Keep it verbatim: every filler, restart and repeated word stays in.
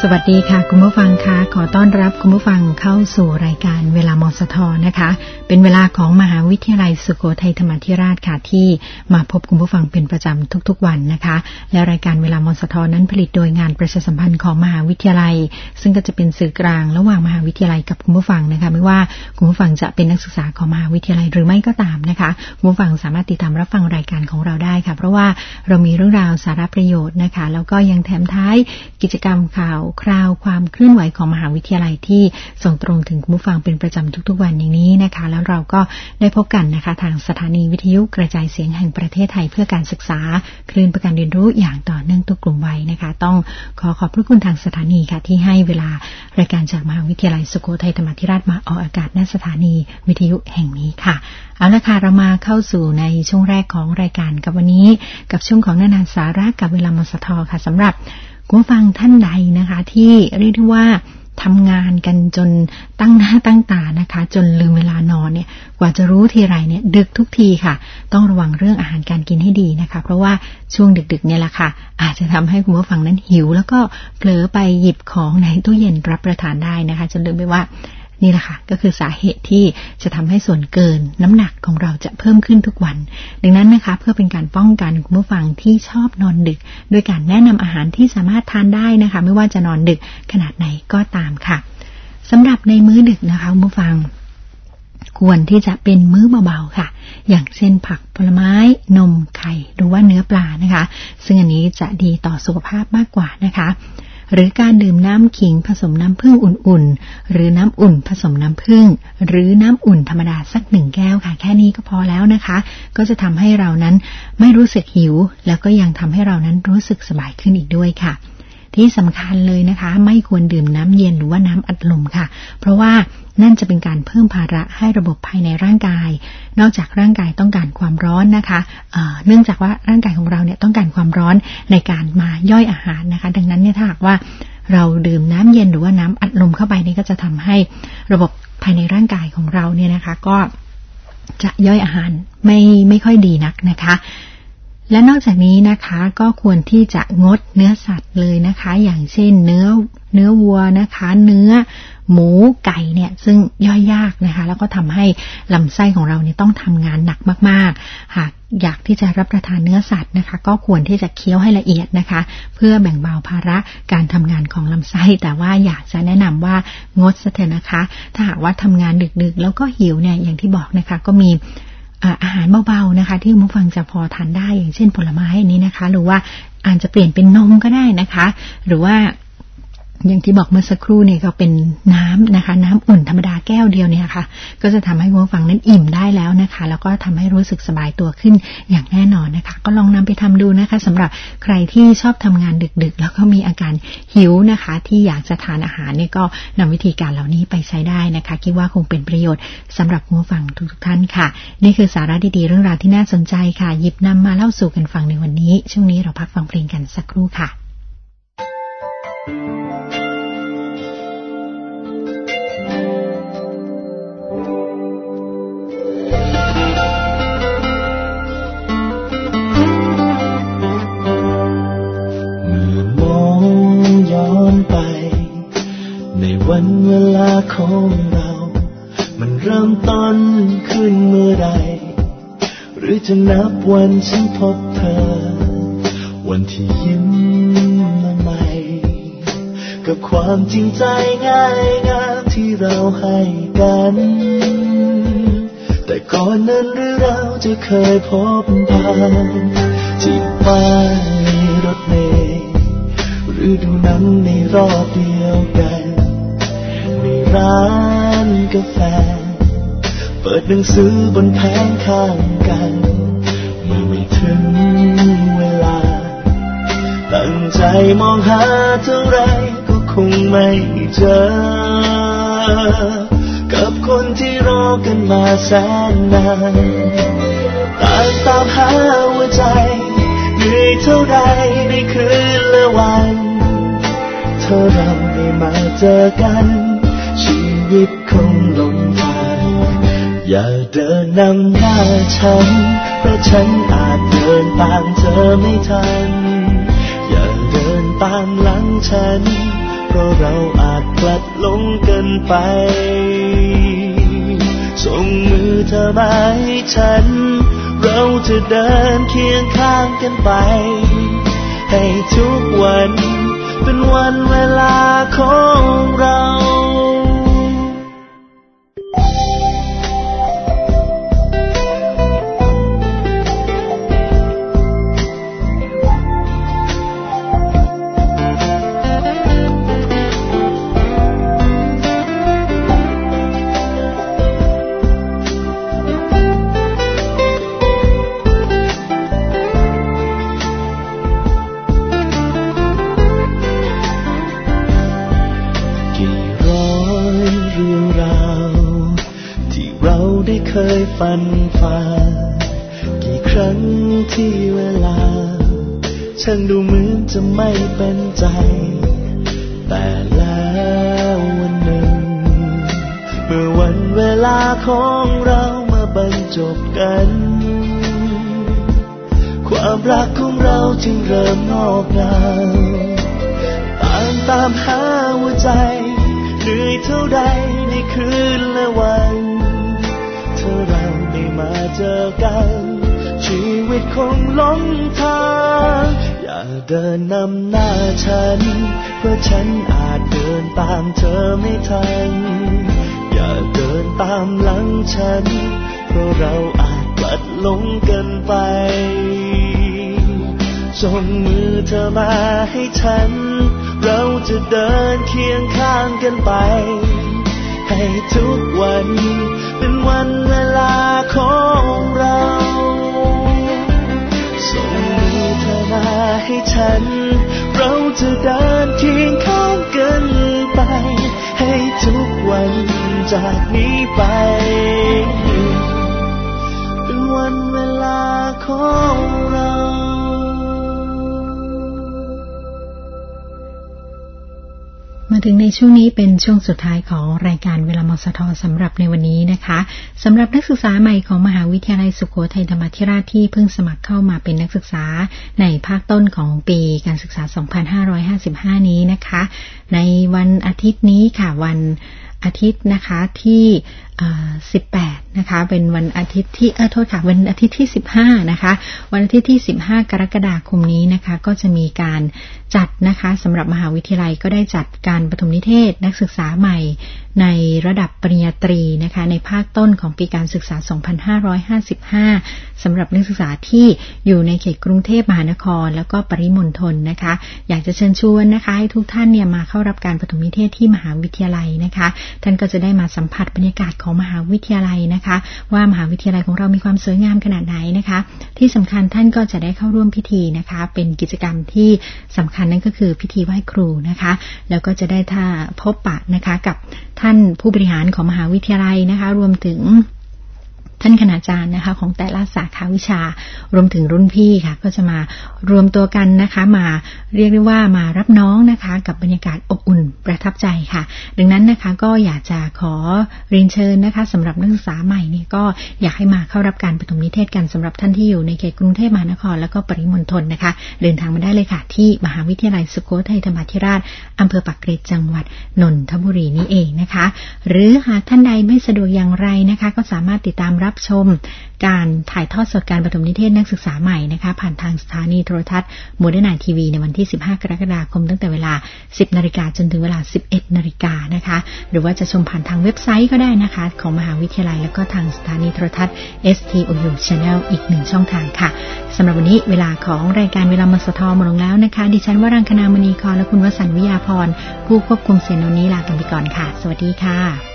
สวัสดีค่ะคุณผู้ฟังค่ะขอต้อนรับคุณผู้ฟังเข้าสู่รายการเวลามสทนะคะเป็นเวลาของมหาวิทยาลัยสุโขทัยธรรมาธิราชค่ะที่มาพบคุณผู้ฟังเป็นประจำทุกๆวันนะคะและรายการเวลามสทนั้นผลิตโดยงานประชาสัมพันธ์ของมหาวิทยาลัยซึ่งก็จะเป็นสื่อกลางระหว่างมหาวิทยาลัยกับคุณผู้ฟังนะคะไม่ว่าคุณผู้ฟังจะเป็นนักศึกษาของมหาวิทยาลัยหรือไม่ก็ตามนะคะคุณผู้ฟังสามารถติดตามรับฟังรายการของเราได้ค่ะเพราะว่าเรามีเรื่องราวสาระประโยชน์นะคะแล้วก็ยังแถมท้ายกิจกรรมข่าวคราวความเคลื่อนไหวของมหาวิทยาลัยที่ส่งตรงถึงคุณผู้ฟังเป็นประจำทุกๆวันอย่างนี้นะคะแล้วเราก็ได้พบกันนะคะทางสถานีวิทยุกระจายเสียงแห่งประเทศไทยเพื่อการศึกษาคลื่นประการเรียนรู้อย่างต่อเนื่องทุกกลุ่มวัยนะคะต้องขอขอบพระคุณทางสถานีค่ะที่ให้เวลารายการจากมหาวิทยาลัยสุโขทัยธรรมาธิราชมาออกอากาศณสถานีวิทยุแห่งนี้ค่ะเอาละค่ะเรามาเข้าสู่ในช่วงแรกของรายการกับวันนี้กับช่วงของนานาสาระกับเวลามสทค่ะสำหรับคุณผู้ฟังท่านใดนะคะที่เรียกได้ว่าทำงานกันจนตั้งหน้าตั้งตานะคะจนลืมเวลานอนเนี่ยกว่าจะรู้ทีไรเนี่ยดึกทุกทีค่ะต้องระวังเรื่องอาหารการกินให้ดีนะคะเพราะว่าช่วงดึกๆเนี่ยแหละค่ะอาจจะทำให้คุณผู้ฟังนั้นหิวแล้วก็เผลอไปหยิบของในตู้เย็นรับประทานได้นะคะจนลืมไปว่านี่แหละค่ะก็คือสาเหตุที่จะทำให้ส่วนเกินน้ำหนักของเราจะเพิ่มขึ้นทุกวันดังนั้นนะคะเพื่อเป็นการป้องกันคุณผู้ฟังที่ชอบนอนดึกด้วยการแนะนำอาหารที่สามารถทานได้นะคะไม่ว่าจะนอนดึกขนาดไหนก็ตามค่ะสำหรับในมื้อดึกนะคะคุณผู้ฟังควรที่จะเป็นมื้อเบาๆค่ะอย่างเช่นผักผลไม้นมไข่หรือว่าเนื้อปลานะคะซึ่งอันนี้จะดีต่อสุขภาพมากกว่านะคะหรือการดื่มน้ำขิงผสมน้ำผึ้งอุ่นๆหรือน้ำอุ่นผสมน้ำผึ้งหรือน้ำอุ่นธรรมดาสักหนึ่งแก้วค่ะแค่นี้ก็พอแล้วนะคะก็จะทำให้เรานั้นไม่รู้สึกหิวแล้วก็ยังทำให้เรานั้นรู้สึกสบายขึ้นอีกด้วยค่ะที่สำคัญเลยนะคะไม่ควรดื่มน้ำเย็นหรือว่าน้ำอัดลมค่ะเพราะว่านั่นจะเป็นการเพิ่มภาระให้ระบบภายในร่างกายนอกจากร่างกายต้องการความร้อนนะคะเอ่อเนื่องจากว่าร่างกายของเราเนี่ยต้องการความร้อนในการมาย่อยอาหารนะคะดังนั้นเนี่ยถ้าหากว่าเราดื่มน้ำเย็นหรือว่าน้ำอัดลมเข้าไปนี่ก็จะทำให้ระบบภายในร่างกายของเราเนี่ยนะคะก็จะย่อยอาหารไม่ไม่ค่อยดีนักนะคะและนอกจากนี้นะคะก็ควรที่จะงดเนื้อสัตว์เลยนะคะอย่างเช่นเนื้อเนื้อวัวนะคะเนื้อหมูไก่เนี่ยซึ่งย่อยยากนะคะแล้วก็ทำให้ลำไส้ของเราเนี่ยต้องทำงานหนักมากๆหากอยากที่จะรับประทานเนื้อสัตว์นะคะก็ควรที่จะเคี้ยวให้ละเอียดนะคะเพื่อแบ่งเบาภาระการทำงานของลำไส้แต่ว่าอยากจะแนะนำว่างดซะเถอะนะคะถ้าหากว่าทำงานดึกๆแล้วก็หิวเนี่ยอย่างที่บอกนะคะก็มีอาหารเบาๆนะคะที่คุณผู้ฟังจะพอทานได้อย่างเช่นผลไม้นี้นะคะหรือว่าอาจจะเปลี่ยนเป็นนมก็ได้นะคะหรือว่าอย่างที่บอกเมื่อสักครู่เนี่ยก็เป็นน้ำนะคะน้ำอุ่นธรรมดาแก้วเดียวเนี่ยค่ะก็จะทำให้คุณผู้ฟังนั้นอิ่มได้แล้วนะคะแล้วก็ทำให้รู้สึกสบายตัวขึ้นอย่างแน่นอนนะคะก็ลองนำไปทำดูนะคะสำหรับใครที่ชอบทำงานดึกๆแล้วก็มีอาการหิวนะคะที่อยากจะทานอาหารเนี่ยก็นำวิธีการเหล่านี้ไปใช้ได้นะคะคิดว่าคงเป็นประโยชน์สำหรับคุณผู้ฟังทุกๆท่านค่ะนี่คือสาระดีๆเรื่องราวที่น่าสนใจค่ะหยิบนำมาเล่าสู่กันฟังในวันนี้ช่วงนี้เราพักฟังเพลงกันสักครู่ค่ะวันเวลาของเรามันเริ่มต้นขึ้นเมื่อใดหรือจะนับวันฉันพบเธอวันที่ยิ้มมาใหม่กับความจริงใจง่ายงามที่เราให้กันแต่ก่อนนั้นหรือเราจะเคยพบผ่านที่ป้ายรถเมล์หรือดูหนังในรอบเดียวกันร้านกาแฟเปิดหนังสือบนแผงข้างกันเมื่อไม่ถึงเวลาตั้งใจมองหาเท่าไรก็คงไม่เจอกับคนที่รอกันมาแสนนานต่างตามหาหัวใจเหนื่อยเท่าไรในคืนและวันเธอเราได้มาเจอกันชีวิตคงหลงทางอย่าเดินนำหน้าฉันเพราะฉันอาจเดินตามเธอไม่ทันอย่าเดินตามหลังฉันเพเพราะเราอาจพลัดหลงกันไปส่งมือเธอมาให้ฉันเราจะเดินเคียงข้างกันไปให้ทุกวันเป็นวันเวลาของเราเคยฝันฝ่ากี่ครั้งที่เวลาฉันดูเหมือนจะไม่เป็นใจแต่แล้ววันหนึ่งเมื่อวันเวลาของเรามาบรรจบกันความรักของเราจึงเริ่มงอกงามตามตามหาหัวใจเหนื่อยเท่าใดในคืนและวันเธอเราได้มาเจอกันชีวิตคงหลงทางอย่าเดินนำหน้าฉันเพราะฉันอาจเดินตามเธอไม่ทันอย่าเดินตามหลังฉันเพราะเราอาจพลัดหลงกันไปส่งมือเธอมาให้ฉันเราจะเดินเคียงข้างกันไปให้ทุกวันเป็นวันเวลาของเราส่งมือเธอมาให้ฉันเราจะเดินเคียงข้างกันไปให้ทุกวันจากนี้ไปเป็นวันเวลาของเรามาถึงในช่วงนี้เป็นช่วงสุดท้ายของรายการเวลามสทสำหรับในวันนี้นะคะสำหรับนักศึกษาใหม่ของมหาวิทยาลัยสุโขทัยธรรมาธิราชที่เพิ่งสมัครเข้ามาเป็นนักศึกษาในภาคต้นของปีการศึกษาสองพันห้าร้อยห้าสิบห้านี้นะคะในวันอาทิตย์นี้ค่ะวันอาทิตย์นะคะที่สิบแปดนะคะเป็นวันอาทิตย์ที่เออโทษค่ะวันอาทิตย์ที่สิบห้านะคะวันอาทิตย์ที่สิบห้ากรกฎาคมนี้นะคะก็จะมีการจัดนะคะสำหรับมหาวิทยาลัยก็ได้จัดการปฐมนิเทศนักศึกษาใหม่ในระดับปริญญาตรีนะคะในภาคต้นของปีการศึกษาสองพันห้าร้อยห้าสิบห้าสำหรับนักศึกษาที่อยู่ในเขตกรุงเทพมหานครแล้วก็ปริมณฑลนะคะอยากจะเชิญชวนนะคะให้ทุกท่านเนี่ยมาเข้ารับการปฐมนิเทศที่มหาวิทยาลัยนะคะท่านก็จะได้มาสัมผัสบรรยากาศของมหาวิทยาลัยนะคะว่ามหาวิทยาลัยของเรามีความสวยงามขนาดไหนนะคะที่สำคัญท่านก็จะได้เข้าร่วมพิธีนะคะเป็นกิจกรรมที่สำคัญนั่นก็คือพิธีไหว้ครูนะคะแล้วก็จะได้ท่าพบปะนะคะกับท่านผู้บริหารของมหาวิทยาลัยนะคะรวมถึงท่านคณาจารย์นะคะของแต่ละสาขาวิชารวมถึงรุ่นพี่ค่ะก็จะมารวมตัวกันนะคะมาเรียกได้ว่ามารับน้องนะคะกับบรรยากาศอบอุ่นประทับใจค่ะดังนั้นนะคะก็อยากจะขอเรียนเชิญนะคะสำหรับนักศึกษาใหม่เนี่ยก็อยากให้มาเข้ารับการปฐมนิเทศกันสำหรับท่านที่อยู่ในเขตกรุงเทพมหานครแล้วก็ปริมณฑลนะคะเดินทางมาได้เลยค่ะที่มหาวิทยาลัยสุโขทัยธรรมาธิราชอำเภอปากเกร็ดจังหวัดนนทบุรีนี่เองนะคะหรือหากท่านใดไม่สะดวกอย่างไรนะคะก็สามารถติดตามรับชมการถ่ายทอดสดการปฐมนิเทศนักศึกษาใหม่นะคะผ่านทางสถานีโทรทัศน์โมเดิร์นไนทีวีในวันที่สิบห้ากรกฎาคมตั้งแต่เวลา สิบนาฬิกา จนถึงเวลา สิบเอ็ดนาฬิกานะคะหรือว่าจะชมผ่านทางเว็บไซต์ก็ได้นะคะของมหาวิทยาลัยแล้วก็ทางสถานีโทรทัศน์ เอส ที โอ ยู Channel อีกหนึ่งช่องทางค่ะสำหรับวันนี้เวลาของรายการเวลามสทหมดลงแล้วนะคะดิฉันวรังคณามณีครและคุณวสันต์วิยาพรผู้ควบคุมเสียงวันนี้ลากันไปก่อนค่ะสวัสดีค่ะ